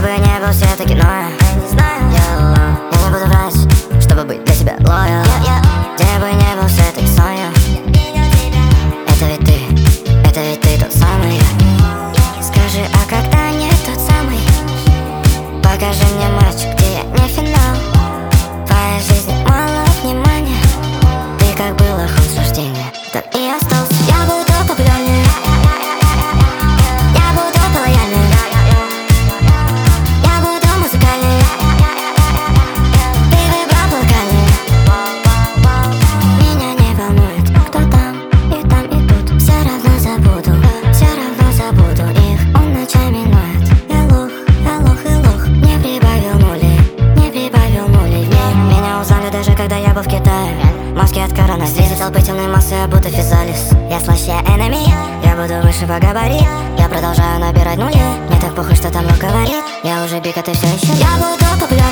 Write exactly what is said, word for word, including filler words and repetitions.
бы не был все-таки, но я не знаю, я, я не буду врать, чтобы быть для тебя лоял. Где бы не был все-таки соню. Это ведь ты, это ведь ты тот самый. Скажи, а когда не тот самый? Покажи мне матч, где я не финал. В твоей жизни мало внимания. Ты как было ход с рождения, так и остался. Я буду популярнее, я буду лояльнее, я буду музыкальнее, ты выбрал локальнее. Меня не волнует, кто там, и там, и тут. Все равно забуду, все равно забуду их. Он ночами ноет. Элох, элох, элох. Не прибавил нулей, не прибавил нулей в ней. Меня узнали даже когда я был в Китае. Маски от корона, среди толпы темной массы, я будто физалис. Я слаще enemy, я буду выше по габарит. Я продолжаю набирать нули, мне так похуй, что там говорит. Я уже биг, а ты все еще. Я буду популярным.